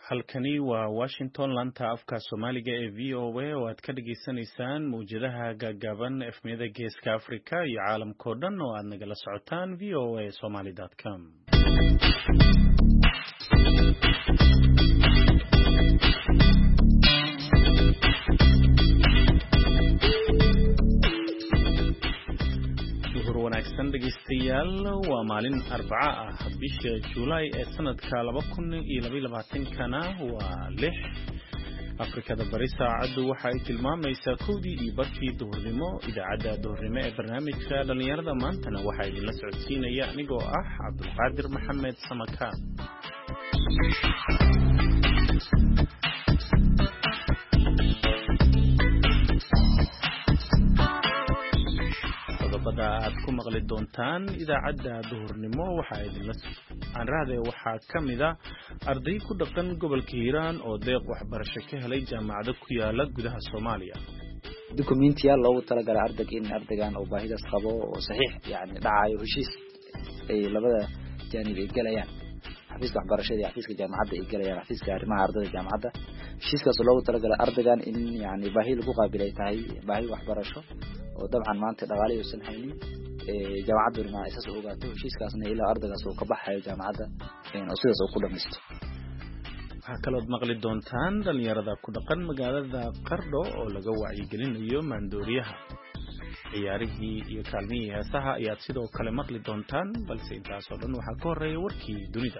halkani waa Washington lanta afka Soomaaliga ee VOA oo aad ka dhageysanaysaan muujadaha gaagaaban efmiyada Geeska Afrika iyo caalamka oo dhan oo aad nagala socotaan voasomali.com. wanaagsan dhageystayaal waa maalin Arbaca ah bisha July ee sanadka 2022kana waa 6 Afrikada Bari saacadu waxa ay tilmaamaysaa 1:00 duhurnimo idaacada duhurnimo ee barnaamijka dhalinyarada maantana waxa idin la socodsiinaya anigoo ah Cabdulqaadir Maxamed Samakaan. aad ku maqli doontaan idaacada duhurnimo waxa kamida arday ku dhaqan gobolka Hiiraan oo deeq waxbarasho ka helay jaamacado ku yaala gudaha Soomaaliya. Dokumentiyaal loogu talagalay ardaygan oo baahidaas qabo oo saxiix dhacayo heshiis ay labada jaanib ay galayaan xafiiska waxbarashada iyo xafiiska jaamacadda ay galayaan xafiiska arrimaha ardayda jaamacadda heshiiskaas loogu talagalay ardaygan in baahi lagu qaabilay tahay baahi waxbarasho oo dabcan maanta dhaqaale uusan haynin jaamacaduna isaas u ogaato heshiiskaasna ilaa ardaygaas uu ka baxayo jaamacadda oo sidaas uu ku dhameysto. waxaa kaloo maqli doontaan dhalinyarada ku dhaqan magaalada Qardho oo laga wacyigelinayo maandooriyaha. ciyaarihii iyo kaalmihii heesaha ayaad sidoo kale maqli doontaan balse intaas oo dhan waxaa ka horeeya warkii dunida.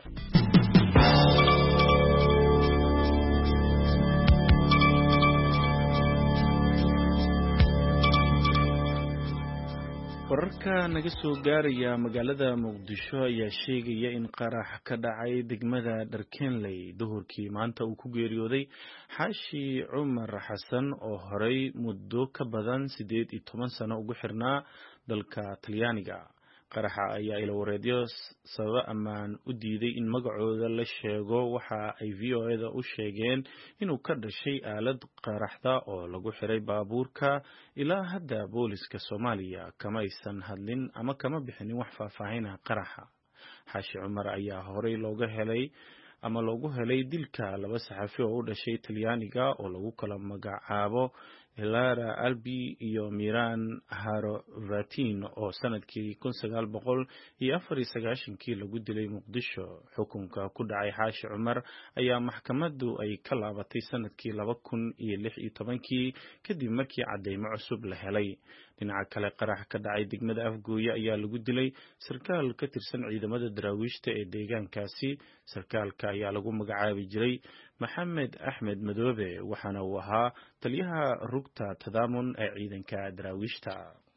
wararka naga soo gaaraya magaalada Muqdisho ayaa sheegaya in qarax ka dhacay degmada Dharkeenley duhurkii maanta uu ku geeriyooday Xaashi Cumar Xasan oo horey muddo ka badan 18 sano ugu xirnaa dalka Talyaaniga. qaraxa ayaa ila wareedyo sabab amaan u diiday in magacooda la sheego waxa ay VOA-da u sheegeen inuu ka dhashay aalad qaraxda oo lagu xiray baabuurka. ilaa hadda booliska Soomaaliya kama aysan hadlin ama kama bixinin wax faahfaahin qaraxa. Xaashi Cumar ayaa horey loogu helay dilka laba saxafi oo u dhashay Talyaaniga oo lagu kala magacaabo Lara Albi iyo Miran Harovatin oo sanadkii 1994 lagu dilay Muqdisho. xukunka ku dhacay Xaashi Cumar ayaa maxkamaddu ay ka laabatay sanadkii 2016 kadib markii cadeymo cusub la helay. dhinaca kale qarax ka dhacay degmada Afgooye ayaa lagu dilay sarkaal ka tirsan ciidamada daraawiishta ee deegaankaasi. sarkaalka ayaa lagu magacaabi jiray Maxamed Axmed Madoobe waxaana uu ahaa taliyaha rugta Tadaamun ee ciidanka daraawiishta.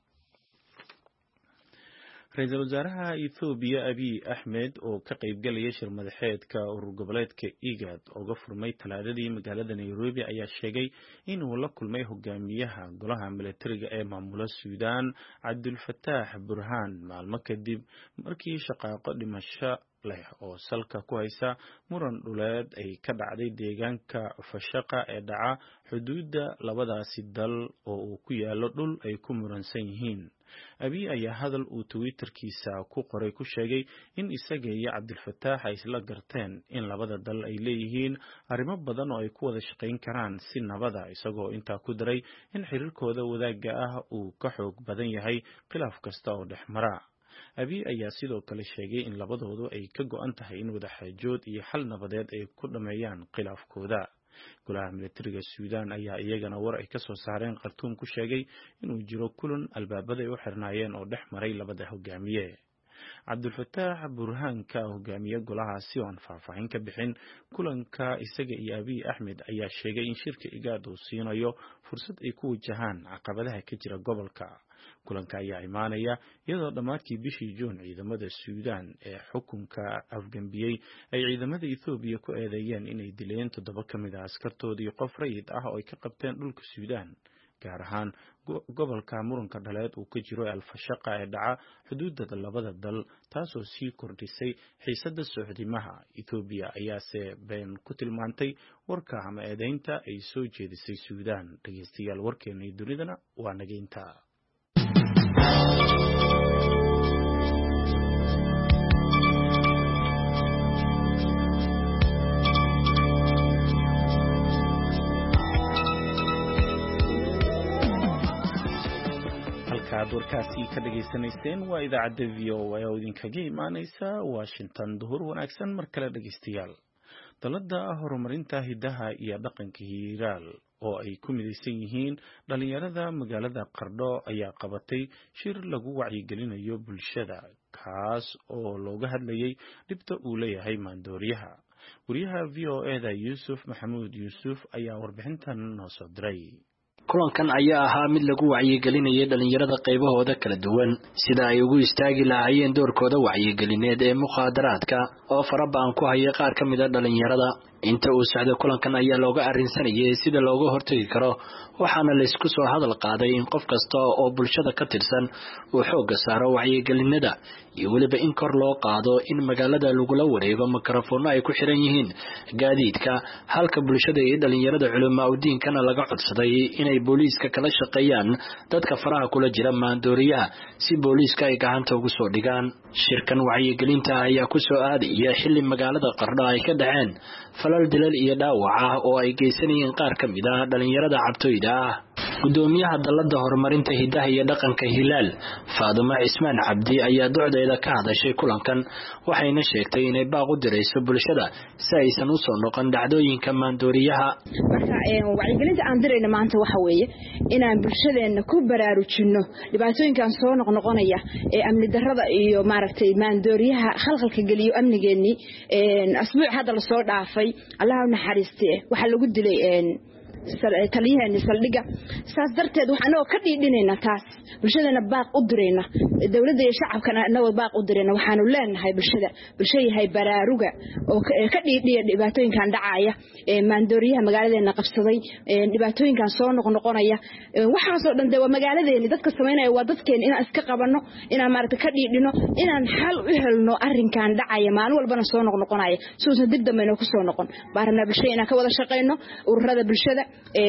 Ra'iisul Wasaaraha Ethiopia Abiy Ahmed oo ka qayb galaya shir madaxeedka urur goboleedka IGAD oo ga furmay talaadadii magaalada Nairobi ayaa sheegay inuu la kulmay hogaamiyaha golaha militariga ee maamula Suudaan Abdul Fattah Burhan maalmo kadib markii shaqaaqo dhimasho leh oo salka ku haysa muran dhuleed ay ka dhacday deegaanka Fashaqa ee dhaca xuduudda labadaasi dal oo uu ku yaalo dhul ay ku muransan yihiin. Abiy ayaa hadal uu Twitterkiisa ku qoray ku sheegay in isaga iyo Abdul Fattah ay isla garteen in labada dal ay leeyihiin arrimo badan oo ay ku wada shaqayn karaan si nabada, isagoo intaa ku daray in xiriirkooda wadaagga ah uu ka xoog badan yahay khilaaf kasta oo dhexmara. Abiy ayaa sidoo kale sheegay in labadoodu ay ka go'an tahay in wada xaajood iyo xal nabadeed ay ku dhameeyaan khilaafkooda. golaha militariga Suudaan ayaa iyagana war ay ka soo saareen Khartoum ku sheegay inuu jiro kulan albaabada ay u xirnaayeen oo dhex maray labada hogaamiye. Abdul Fattah Burhan ka hogaamiye golahaasi oo aan faahfaahin ka bixin kulanka isaga iyo Abiy Ahmed ayaa sheegay in shirka IGAD uu siinayo fursad ay ku wajahaan caqabadaha ka jira gobolka. kulanka ayaa imaanaya iyadoo dhamaadkii bishii Juun ciidamada Suudaan ee xukunka afgambiyay ay ciidamada Ethiopia ku eedeeyeen inay dileen 7 kamid ah askartoodii qof rayid ah oo ay ka qabteen dhulka Suudaan gaar ahaan gobolka muranka dhaleed uu ka jiro Al-Fashaqa ee dhaca xuduudda labada dal taasoo sii kordhisay xiisadda sohdimada. Ethiopia ayaa se been ku tilmaantay warka ama eedeynta ay soo jeedisay Suudaan. dhageystayaal warkeena dunidana waa nageynta. warkaasi ka dhageysanayseen waa idaacadda VOA oo idinkaga imaaneysa Washington. duhur wanaagsan mar kale dhageystayaal. dalada horumarinta hidaha iyo dhaqanka Hiiraal oo ay ku midaysan yihiin dhalinyarada magaalada Qardho ayaa qabatay shir lagu wacyigelinayo bulshada kaas oo looga hadlayay dhibta uu leeyahay maandooriyaha. wariyaha VOA-da Yuusuf Maxamuud Yuusuf ayaa warbixintan noo soo diray. kulankan ayaa ahaa mid lagu wacyigelinayay dhalinyarada qaybahooda kala duwan sida ay ugu istaagi lahaayeen doorkooda wacyigelineed ee mukhaadaraadka oo farabaan ku haya qaar ka mid ah dhalinyarada. inta uu socday kulankan ayaa looga arrinsanayay sida looga hortagi karo waxaana la isku soo hadal qaaday in qof kasta oo bulshada ka tirsan uu xoogga saaro wacyigelinada iyo weliba in kor loo qaado in magaalada lagula wareego mikrafoonno ay ku xiran yihiin gaadiidka halka bulshada iyo dhalinyarada culumaa udiinkana laga codsaday inay booliiska kala shaqeeyaan dadka faraha kula jira maandooriyaha si booliiska ay gacanta ugu soo dhigaan. shirkan wacyigelinta ayaa ku soo aadaya xilli magaalada Qardho ay ka dhaceen falal dilal iyo dhaawac ah oo ay geysanayeen qaar ka mid ah dhalinyarada cabtooyda ah. gudoomiyaha dalada horumarinta hidaha iyo dhaqanka Hilaal Faaduma Ismaan Cabdi ayaa docdeeda ka hadashay kulankan waxayna sheegtay inay baaq u dirayso bulshada si aysan u soo noqon dhacdooyinka maandooriyaha. marka wacyigelinta aan dirayna maanta waxa weeye inaan bulshadeena ku baraarujino dhibaatooyinkan soo noqnoqonaya ee amni darrada iyo maaragtay maandooriyaha khalkhalka galiyo amnigeeni asbuuc hadda la soo dhaafay Allah u naxariistay waxa lagu dilay taliyaha saldhiga saas darteed waxaan oo ka dhiidhinayna taas bulshadana baaq u dirayna dawladda iyo shacabkana anagoo baaq u dirayna waxaanu leenahay bulshada baraaruga oo ka dhiidhiya dhibaatooyinkan dhacaya maandooriyaha magaaladeena qabsaday dhibaatooyinkan soo noqnoqonaya waxaas oo dhan waa magaaladeena dadka sameynaya waa dadkeen inaan iska qabano inaan maaragtay ka dhiidhino inaan xal u helno arrinkan dhacaya maalin walbana soo noqnoqonaya soo dib dambeena ku soo noqon baarna bulshada inaan ka wada shaqeyno ururada bulshada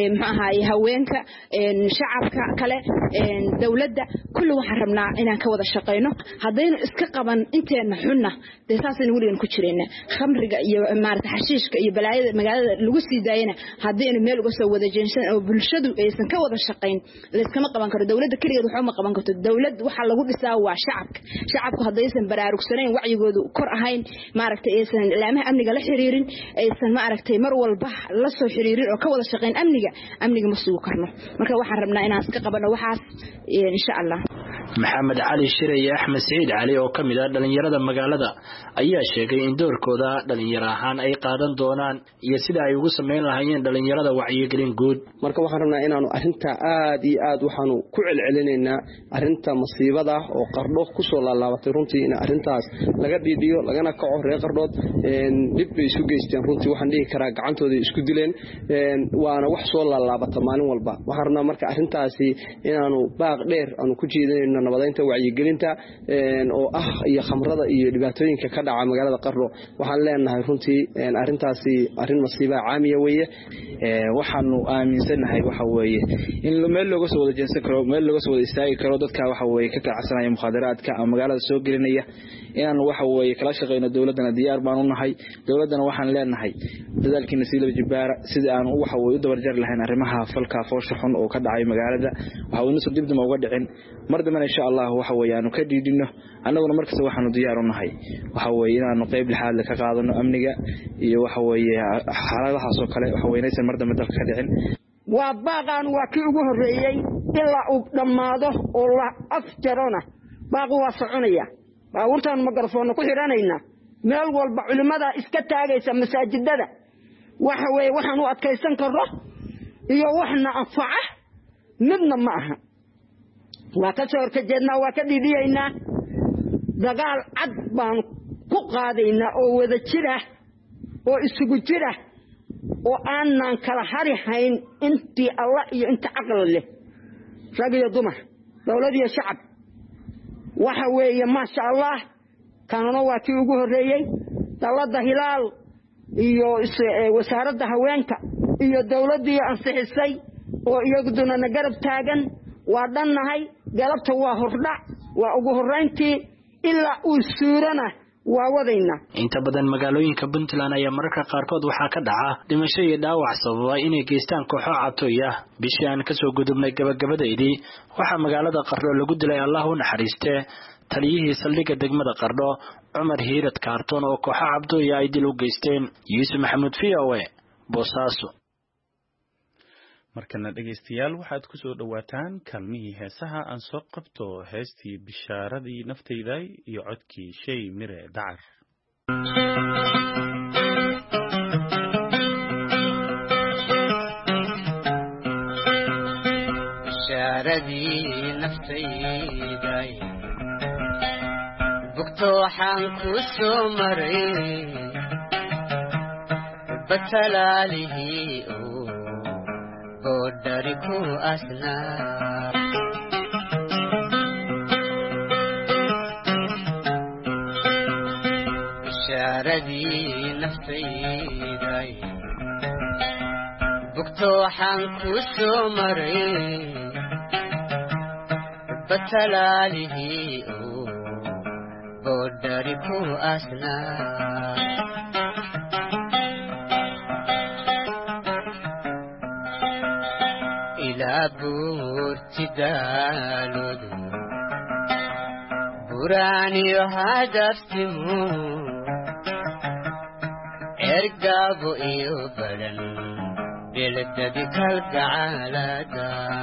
haweenka shacabka kale dawladda kullu waxaan rabnaa inaan ka wada shaqeyno hadaynu iska qaban inteena xunna deesaasina waligan ku jireyna khamriga iyo maarta xashiishka iyo balaayada magaalada lagu sii daayana hadaynu meel uga soo wada jeensan oo bulshadu aysan ka wada shaqeyn la iskama qaban karo dawladda kaliya waxa ma qaban karto dawlad waxa lagu dhisaa waa shacabka hadaysan baraarugsanayn wacyigoodu kor ahayn maaragtay aysan ilaamaha amniga la xiriirin aysan maaragtay mar walba la soo xiriirin oo ka wada shaqeyn amniga ma sugu karno marka waxaan rabnaa inaan iska qabano waxaas insha Allah. Maxamed Cali Shire iyo Axmed Saciid Cali oo kamid ah dhalinyarada magaalada ayaa sheegay in doorkooda dhalinyaro ahaan ay qaadan doonaan iyo sida ay ugu sameyn lahaayeen dhalinyarada wacyigelin guud. marka waxaan rabnaa inaanu arinta aad iyo aad waxaanu ku celcelinaynaa arinta masiibada oo Qardho ku soo laalaabatay runtii in arintaas laga dhiidiyo lagana kaco reer Qardhood dib bay isu geysteen runtii waxaan dhihi karaa gacantooda isku dileen waana wax soo laalaabata maalin walba. waxaan rabnaa marka arintaasi inaanu baaq dheer aanu ku jeedinayno nabadaynta wacyigelinta oo iyo khamrada iyo dhibaatooyinka ka dhaca magaalada Qardho. waxaan leenahay runtii arintaasi arin masiiba caamiya weeye waxaanu aaminsanahay waxa weeye in meel looga soo wada jeensan karo meel looga soo wada istaagi karo dadka waxa weeye ka kacsanaya mukhaadaraadka ama magaalada soo gelinaya inaan waxa weeye kala shaqeyno dawladana diyaar baan u nahay dawladana waxaan leenahay dadaalkiina si laba jibaara sida aan waxa weeye u dabar jar lahayn arrimaha falka foosha xun oo ka dhacay magaalada waxa uu soo dibdama uga dhicin mar dambe insha Allah waxa weeye aanu ka dhiidino annaguna markasta waxaanu diyaar u nahay waxa weeye inaanu qayb lixaad ka qaadano amniga iyo waxa weeye xaaladaha soo kale waxa weeye inaysan mar dambe dalka ka dhicin. waa baaqan waa kii ugu horeeyay ilaa uu dhamaado oo la afjarona baaqu waa soconaya baawurtaan mikrafoon ku xiranayna meel walba culimada iska taagaysa masaajidada waxa weeye waxaan u adkaysan karo iyo waxna anfaca midna ma aha waa ka soo horjeednaa waa ka dhiidiyeynaa dagaal cad baan ku qaadaynaa oo wada jira oo isugu jira oo aanan kala harihayn intii Allah iyo inta aqal leh rag iyo dumar dawlad iyo shacab waxa weeye ma sha Allah kanuna waa tii ugu horeeyay dalada Hilaal iyo wasaaradda haweenka iyo dawladda ansixisay oo iyaguna garab taagan waa dhannahay galabta waa hordhac waa ugu horeyntii ilaa uu suurana waa wadayna. Inta badan magaalooyinka Puntland ayaa mararka qaarkood waxaa ka dhaca dhimasho iyo dhaawac sababa inay geystaan kooxo cabtooy ah. Bishii aan ka soo gudubnay gabagabadeedii waxaa magaalada Qardho lagu dilay Allah u naxariistee taliyihii saldhigga degmada Qardho Cumar Hiirad Kaartoon oo kooxo cabtooy ay dil u geysteen. Yuusuf Maxamuud VOA Boosaaso. markana dhageystayaal waxaad ku soo dhawaataan kaalmihii heesaha aan soo qabto heestii bishaaradii naftayda iyo codkii shay mire dacar. bishaaradii naftayda bugto waxaan ku soo maray batalaalihii bodariku asna bishaaradii naftayda bugto waxaan ku soo maray batalaalihii bodariku asna buurtidaaloodu buraaniyo hadaftimu ergaabo iyo badan beledadi kalgacaalada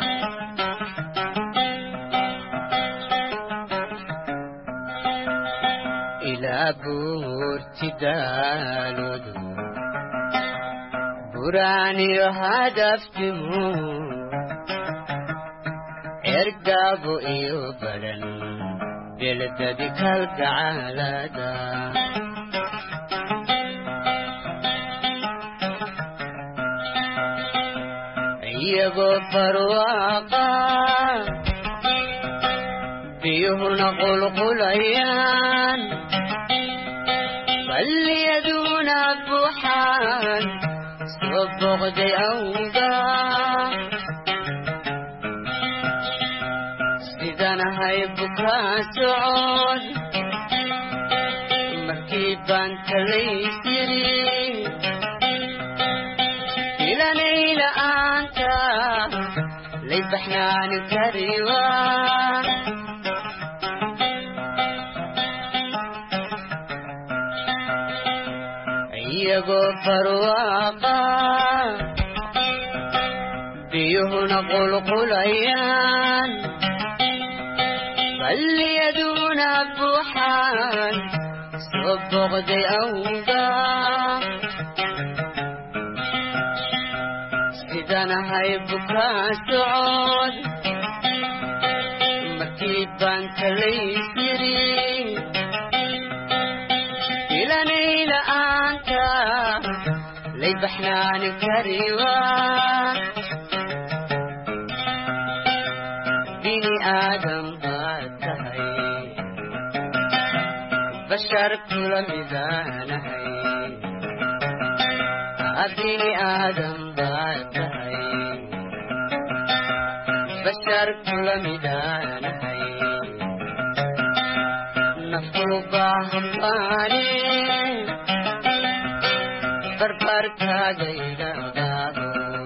ilaa buurtidaaloodu buraaniyo hadaftimu ergaabo iyo badan beledadi kalgacaalada iyagoo barwaaqa biyuhuna qulqulayaan balliyaduna buuxaan soo boqday awgaa sidanahay bukaa socod markii baan talaysiri ilanay la'aanta lay baxnaani kariwa iyagoo barwaaqa biyuhuna qulqulayaan balliyaduna buuxaan soo boqday awgaa sidanahay bukaa socod markii baan talaysiri ilanay la'aanta lay baxnaani kariwa bini aadam bashar kula midaanahay bini aadam baad tahay bashar kula midaanahay naftu baahan baane barbarkaaga idhaqaado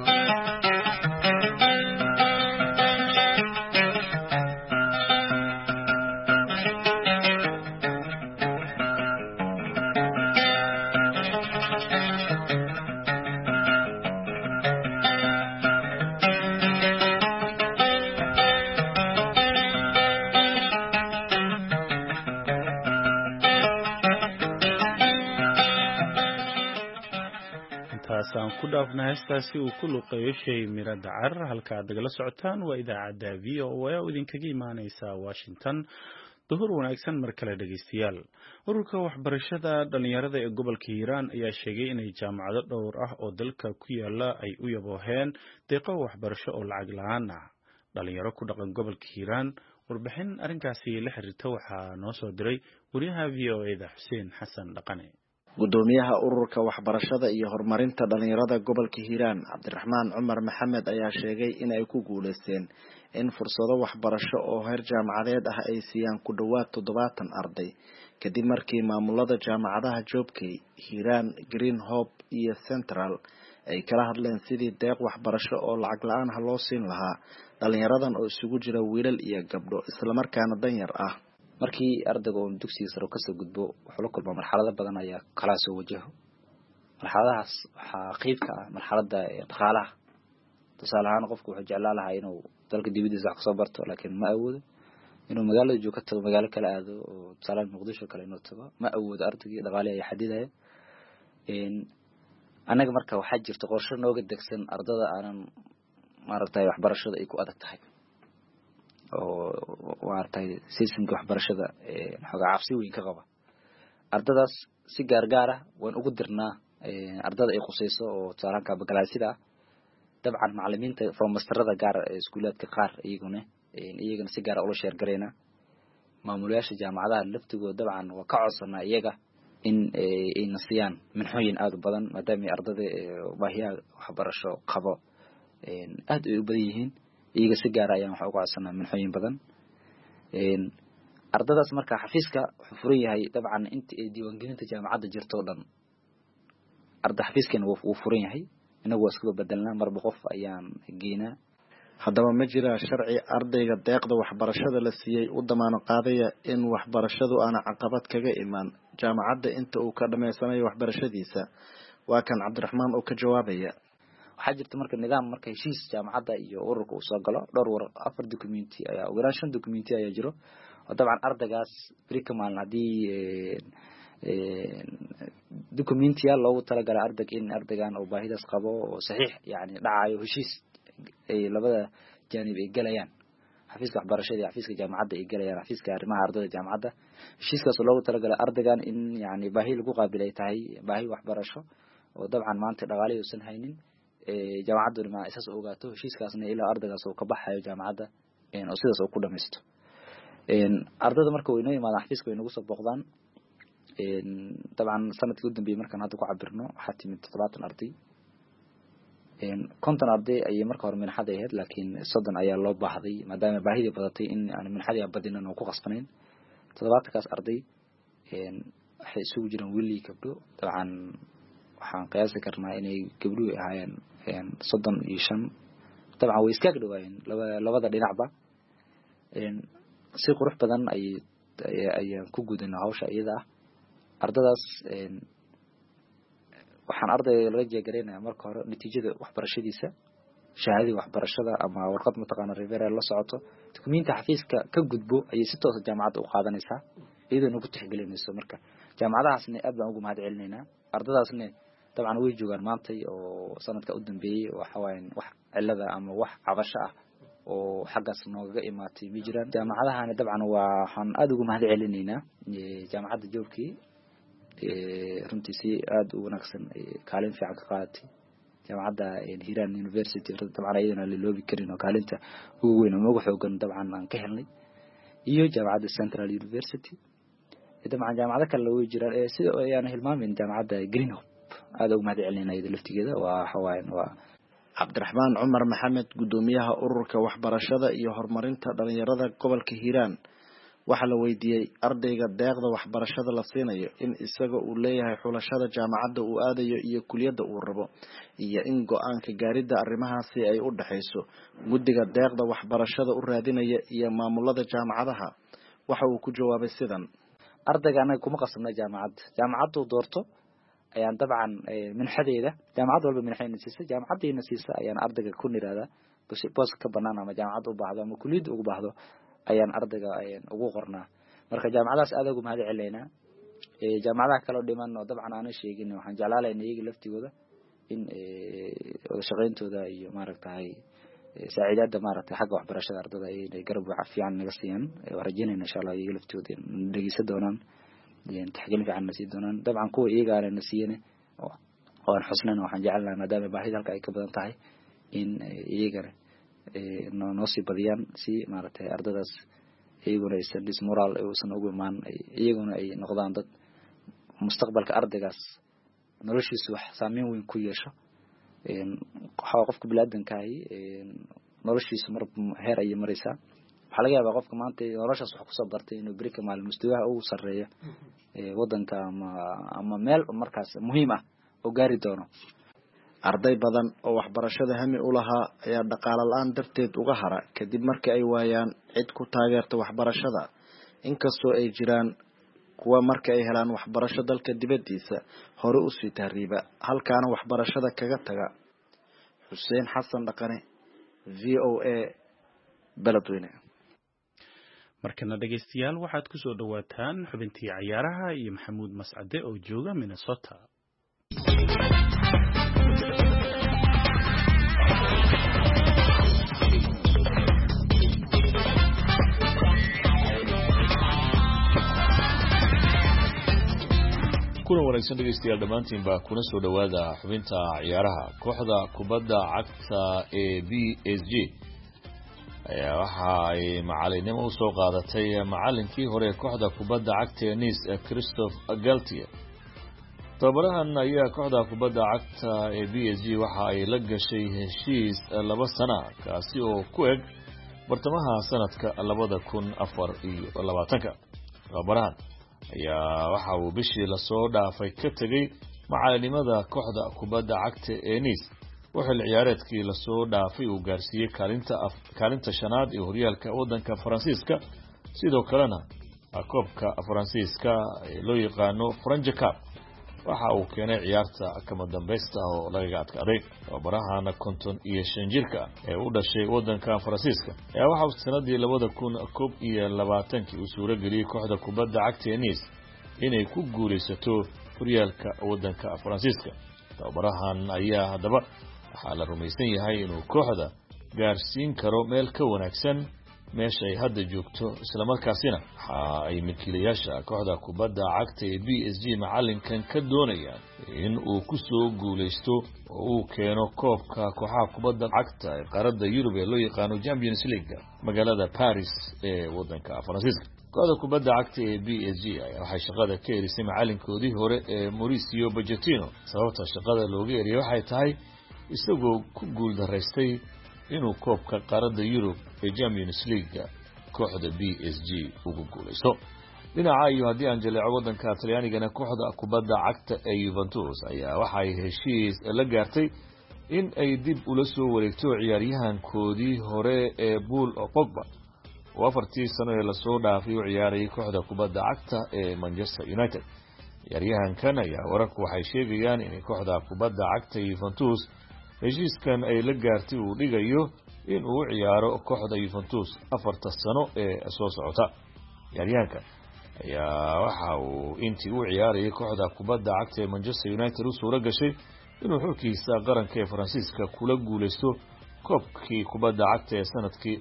aan ku dhaafna heestaasi uu ku luqeeyo shay miro dacar halka aad nagala socotaan waa idaacadda VOA oo idinkaga imaaneysa Washington. duhur wanaagsan mar kale dhageystayaal. ururka waxbarashada dhalinyarada ee gobolka Hiiraan ayaa sheegay inay jaamacado dhowr ah oo dalka ku yaala ay u yabooheen deeqo waxbarasho oo lacag la'aan ah. dhalinyaro ku dhaqan gobolka Hiiraan warbixin arrinkaasi la xiriirta waxaa noo soo diray wariyaha VOA-da Xuseen Xasan Dhaqane. gudoomiyaha ururka waxbarashada iyo horumarinta dhalinyarada gobolka Hiiraan Cabdiraxmaan Cumar Maxamed ayaa sheegay in ay ku guuleysteen in fursado waxbarasho oo heer jaamacadeed ah ay siiyaan ku dhawaad 70 arday kadib markii maamulada jaamacadaha Joobkay, Hiiraan, Green Hope iyo Central ay kala hadleen sidii deeq waxbarasho oo lacag la'aan ah loo siin lahaa dhalinyaradan oo isugu jira wiilal iyo gabdho isla markaana danyar ah. markii ardayga uu dugsiga sare ka soo gudbo wuxuu la kulmaa marxalado badan ayaa kala soo wajaho. marxaladahaas waxaa qayb ka ah marxaladda dhaqaalaha. tusaale ahaan qofku wuxuu jeclaan lahaa inuu dalka dibadiisa wax ka soo barto laakiin ma awoodo inuu magaalada joogo ka tago magaalo kale aado oo tusaale Muqdisho kale inuu tago ma awoodo ardayga dhaqaale ay xadidaya. anaga marka waxaa jirta qorshe nooga degsan ardada aanan maaragtay waxbarashada ay ku adag tahay oo maaragtay systemka waxbarashada xoga cabsi weyn ka qaba. ardadaas si gaar ah waan ugu dirnaa ardada ay qusayso oo tusaalaanka bagalaasida dabcan macallimiinta formasterada gaar ee iskuulaadka qaar iyagana si gaar ah ula sheer gareena maamulayaasha jaamacadaha laftigooda dabcan waa ka codsanaa iyaga in ay nasiyaan minxooyin aad u badan maadaama ardada baahiyaha waxbarasho qabo aad ay u badan yihiin iyaga si gaar ah ayaan wax uga codsanaa minxooyin badan. ardadaas marka xafiiska wuxuu furan yahay dabcan inta ay diiwaangelinta jaamacadda jirto oo dhan arday xafiiskan wuu furan yahay inagu waa isku bedelnaa marba qof ayaan geynaa. haddaba ma jira sharci ardayga deeqda waxbarashada la siiyay u damaano qaadaya in waxbarashadu aana caqabad kaga imaan jaamacadda inta uu ka dhameysanayo waxbarashadiisa? waa kan Cabdiraxmaan oo ka jawaabaya. waxaa jirta marka nidaam marka heshiis jaamacadda iyo ururka uu soo galo dhowr 4 documenti ayaa ugu yaraan 5 documenti ayaa jiro oo dabcan ardaygaas bari ka maalin hadii documentiya loogu talagalay ardayga in ardaygan oo baahidaas qabo oo saxiix yani dhacayo heshiis ay labada janib ay galayaan xafiiska waxbarashada iyo xafiiska jaamacadda ay galayaan xafiiska arrimaha ardayda jaamacadda heshiiskaas loogu talagalay ardaygan in yani baahi lagu qaabilay tahay baahi waxbarasho oo dabcan maanta dhaqaalihiisa uusan haynin jaamacaddu ma isaas ogaato heshiiskaasna ilaa ardaygaas uu ka baxayo jaamacadda oo sidaas uu ku dhameysto. ardayda marka way noo yimaadaan xafiiska way nagu soo booqdaan. dabcan sanadkii u dambeeyay markaan hadda ku cabirno waxaa timid 70 arday. 50 arday ayay marka hore minxada ahayd laakiin 30 ayaa loo baahday maadaama baahidii badatay in aan minxada badinaan oo ku qasbanayn. 70 kaas arday waxay isugu jiraan wiil iyo gabdho. dabcan waxaan qiyaasi karnaa inay gabdhuhu ahaayeen 35. dabcan way iska dhawaayeen labada dhinacba. si qurux badan ayaan ku gudanaa hawsha iyada ah. ardadaas waxaan ardayga laga jeegareynayaa marka hore natiijada waxbarashadiisa shahaadada waxbarashada ama warqad mataqaana referral la socoto dukumiinta xafiiska ka gudbo ayay si toos ah jaamacadda u qaadanaysaa iyadoo nagu tixgelinayso. marka jaamacadahaasna aad baan ugu mahad celinaynaa. ardadaasna dabcan way joogaan maanta oo sanadka u dambeeyay waxa weeyaan wax cilada ama wax cabasho ah oo xaggaas nooga imaatay ma jiraan. jaamacadahana dabcan waxaan aad ugu mahad celinaynaa jaamacadda Joobkay runtii si aad u wanaagsan kaalin fiican ka qaadatay. jaamacadda Hiiraan University dabcan ayadana la loobi karin oo kaalinta ugu weyn oo ugu xoogan dabcan aan ka helnay iyo jaamacadda Central University. dabcan jaamacado kale way jiraan sida ayaan hilmaamin jaamacadda Green Hope aad ugu mahad celinaynaa laftigeeda waa Cabdiraxmaan Cumar Maxamed gudoomiyaha ururka waxbarashada iyo horumarinta dhalinyarada gobolka Hiiraan waxa la weydiiyay ardayga deeqda waxbarashada la siinayo in isaga uu leeyahay xulashada jaamacadda uu aadayo iyo kuliyadda uu rabo iyo in go'aanka gaaridda arrimahaasi ay u dhaxayso guddiga deeqda waxbarashada u raadinaya iyo maamulada jaamacadaha. waxa uu ku jawaabay sidan: ardayga anaga kuma qasabna jaamacaddu doorto ayaan dabcan minxadeeda jaamacad walba minxayna siisa jaamacaddeena siisa ayaan ardayga ku niraada boos ka banaan ama jaamacad u baahdo ama kuliyad ugu baahdo ayaan ardayga ugu qornaa. marka jaamacadaas aad ugu mahad celeynaa. jaamacadaha kale oo dhiman oo dabcan aan sheegin waxaan jeclaalaynaa iyaga laftigooda in wada shaqeyntooda iyo maaragtay saaciidada maaragtay xagga waxbarashada ardayda ay garab fiican naga siiyaan. rajaynaynaa insha Allah iyaga laftigooda dhageysan doonaan taxgelin fiican na sii doonaan. dabcan kuwa iyaga aan siiyeen oo aan xusnaan waxaan jeclahay maadaama baahida halka ay ka badan tahay in iyagana noo sii badiyaan si maaragtay ardadaas iyaguna aysan dismoral aysan ugu imaan iyaguna ay noqdaan dad mustaqbalka ardaygaas noloshiisa wax saameyn weyn ku yeesho waxa qofka bilaadankaay noloshiisa mar heer ay maraysaa waxa laga yaabaa qofka maanta noloshaas wax ku soo bartay inuu berika maalin mustawaha ugu sareeyo wadanka ama meel markaas muhiim ah oo gaari doono arday badan oo waxbarashada hami u lahaa ayaa dhaqaale la'aan darteed uga hara kadib markii ay waayaan cid ku taageerta waxbarashada inkastoo ay jiraan kuwa marka ay helaan waxbarasho dalka dibadiisa hore u sii tahriiba halkaana waxbarashada kaga taga Xuseen Xasan Dhaqane VOA Beledweyne markana dhageystayaal waxaad ku soo dhawaataan xubintii ciyaaraha iyo Maxamuud Mascade oo jooga Minnesota kuna wanaagsan dhegeystayaal dhamaantiin baa kuna soo dhawaada xubinta ciyaaraha kooxda kubadda cagta ee PSG ayaa waxa ay macalinimo u soo qaadatay macalinkii hore kooxda kubadda cagta ee Nice Christophe Galtier tababarahan ayaa kooxda kubadda cagta ee PSG waxa ay la gashay heshiis 2 sano kaasi oo ku eg bartamaha sanadka 2024 tababarahan ayaa waxa uu bishii la soo dhaafay ka tagay macalinimada kooxda kubadda cagta ee Nice waxa ciyaareedkii la soo dhaafay uu gaarsiiyay kaalinta shanaad ee horyaalka wadanka Faransiiska sidoo kalena koobka Faransiiska ee loo yaqaano French Cup waxa uu keenay ciyaarta kama dambaysta oo laga adkaaday tababarahana konton iyo 5 jirka ee u dhashay wadanka Faransiiska ayaa waxa uu sanadii 2021 uu suura geliyay kooxda kubadda cagta ee Nice inay ku guuleysato horyaalka wadanka Faransiiska tababarahan ayaa hadaba waxa la rumaysan yahay inuu kooxda gaarsiin karo meel ka wanaagsan meesha ay hadda joogto isla markaasina waxa ay milkiilayaasha kooxda kubadda cagta ee PSG macalinkan ka doonayaan in uu ku soo guuleysto oo uu keeno koobka kooxaha kubadda cagta ee qaaradda Yurub ee loo yaqaano Champions League magaalada Paris ee wadanka Faransiiska kooxda kubadda cagta ee PSG waxay shaqada ka erisay macalinkoodii hore ee Mauricio Pochettino sababta shaqada looga eriyay waxay tahay isagoo ku guul daraystay inuu koobka qaaradda Yurub ee Champions League kooxda PSG ugu guuleysto dhinaca iyo haddii aan jaleeco wadanka Talyaanigana kooxda kubadda cagta ee Juventus ayaa waxay heshiis la gaartay in ay dib ula soo wareegto ciyaaryahankoodii hore ee Paul Pogba oo 4 sano ee la soo dhaafay u ciyaarayay kooxda kubadda cagta ee Manchester United ciyaaryahankan ayaa wararku waxay sheegayaan in kooxda kubadda cagta Juventus heshiiskan ay la gaartay uu dhigayo in uu ciyaaro kooxda Juventus 4 sano ee soo socota ciyaaryahankan ayaa waxa uu intii uu ciyaarayay kooxda kubadda cagta ee Manchester United u suura gashay inuu xulkiisa qaranka ee Faransiiska kula guuleysto koobkii kubadda cagta ee sanadkii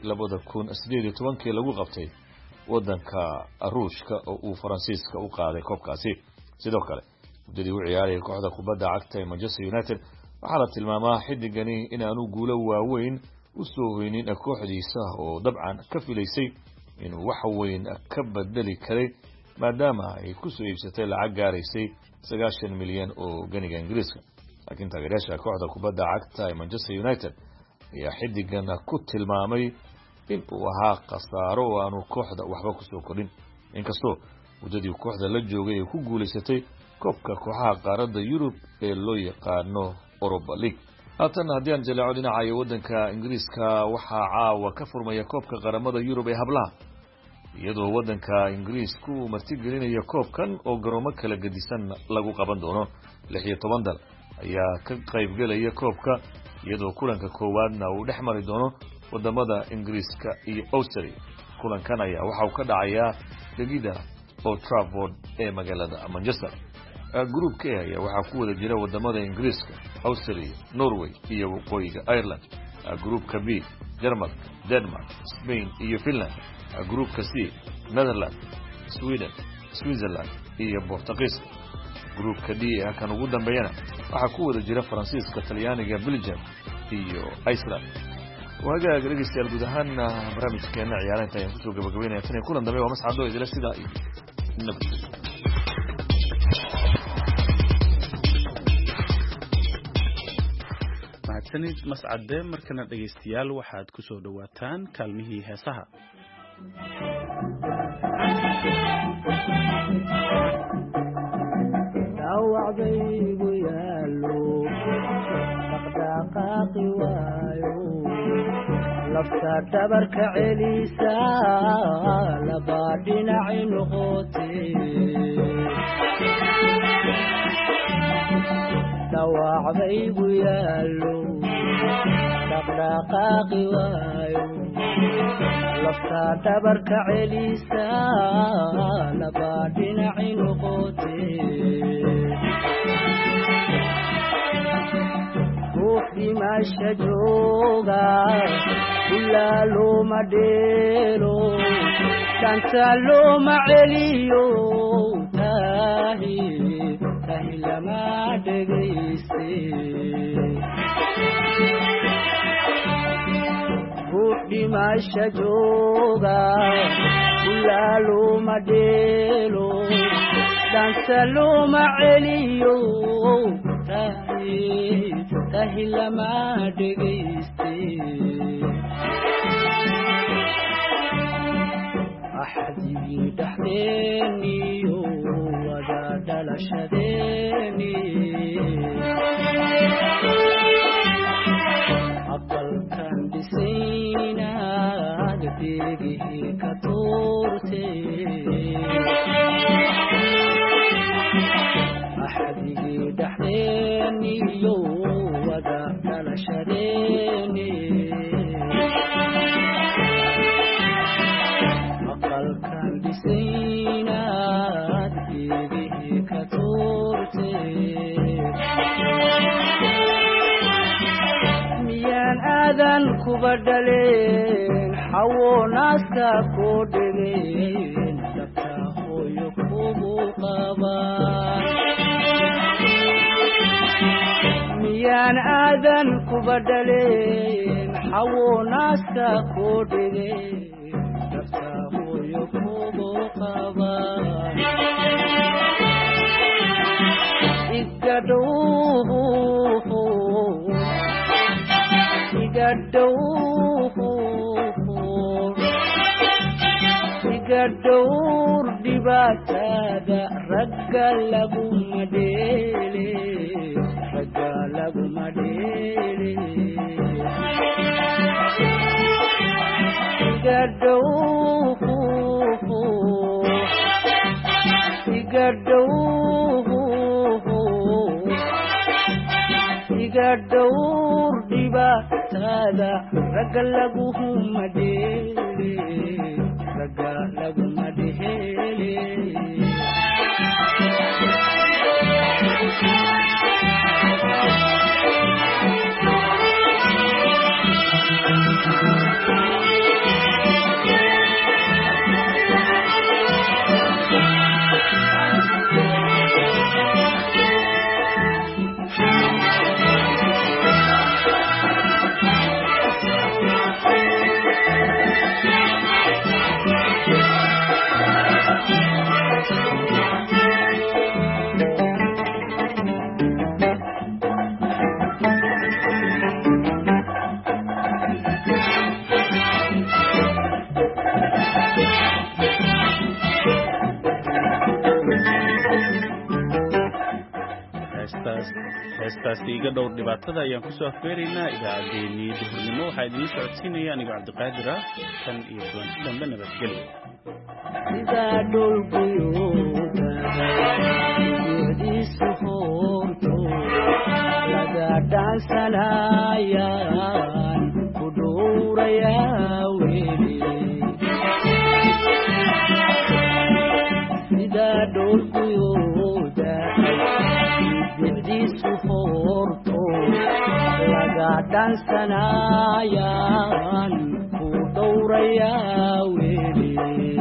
2018 lagu qabtay wadanka Ruushka oo uu Faransiiska u qaaday koobkaasi sidoo kale muddadii uu ciyaarayay kooxda kubadda cagta ee Manchester United waxaa la tilmaamaa xidigani inaanu guulo waaweyn u soo hoynin kooxdiisa oo dabcan ka filaysay inuu wax weyn ka bedeli karay maadaama ay ku soo iibsatay lacag gaaraysay 90 milyan oo ganiga Ingiriiska laakiin taageerayaasha kooxda kubadda cagta ee Manchester United ayaa xidigan ku tilmaamay in uu ahaa khasaaro oo aanu kooxda waxba ku soo kordhin inkastoo muddadii kooxda la joogay ay ku guuleysatay koobka kooxaha qaaradda Yurub ee loo yaqaano Europa League haatan haddii aan jaleeco dhinaca wadanka Ingiriiska waxaa caawa ka furmaya koobka qaramada Yurub ee hablaha iyadoo wadanka Ingiriisku martigelinaya koobkan oo garoomo kala gedisan lagu qaban doono 16 dal ayaa ka qayb galaya koobka iyadoo kulanka koowaadna uu dhex mari doono wadamada Ingiriiska iyo Austria kulankan ayaa waxa uu ka dhacayaa degida Old Trafford ee magaalada Manchester groupka ayaa waxa ku wada jira wadamada Ingiriiska Austria Norway iyo waqooyiga Ireland groupka B Denmark Spain iyo Finland groupka C Netherlands Sweden Switzerland iyo Portugal groupka D kan ugu dambeeyana waxa ku wada jira Faransiiska Talyaaniga Belgium iyo Iceland وهذا جريس الجدهان برامج كأنه عيالين تاني كتب جبجبين يتني كلهم دمي ومسعدوا إذا لا سيدا mahadsanid mascade markana dhegaystayaal waxaad ku soo dhawaataan kaalmihii heesaha dawacdaygu yaalo dhaqdhaqaaqi waayo lafta dhabarka celisa laba dhinaci noqotee dawacdaygu yaalo dhaqdhaqaaqi waayo lafta dhabarka celisa laba dhinaci noqotee ruux dhimasha jooga ilaa looma dheelo dhanta looma celiyo tahi lama dhegayste ruux dhimasha jooga ilaa looma dheelo dhanta looma celiyo tahi lama dhegayste axdigii dhaxdeeniyo wada dhalashadeeni aqalkan dhisaynaad deegihii ka tuurtee axdigii dhaxdeeniyo wada dhalashadeeni aqalkan dhisaynaad deegihii ka tuurtee miyaan aadan kuba dhaleen xawo naaska koo dhegeen dabta hooyo kugu qabaan miyaan aadan kuba dhaleen xawo naaska koo dhegeen dabta hooyo kugu qabaan iga dhowr dhibaatada ragga laguma dheele iga dhowr dhibaatada ragga laguma dheele heestaasi iga dhowr dhibaatada ayaan kusoo afbeeraynaa idaacaddeenii duhurnimo waxaa idiin socodsiinaya anigoo cabdiqaadir ah tan iyo kulanti dambe nabadgelyo sidaa dhulguyoodaadiisu hoorto laga dhaansanayaan ku dhowrayaa weli sidaa dhulguyooda bicdiisu hoorto laga dhaansanayaan ku dhowrayaa weli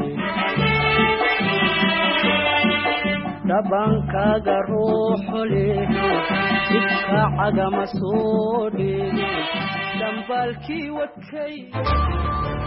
dhabankaaga ruuxo leh dhibka cagama soo dheegin dambaalkii wadkay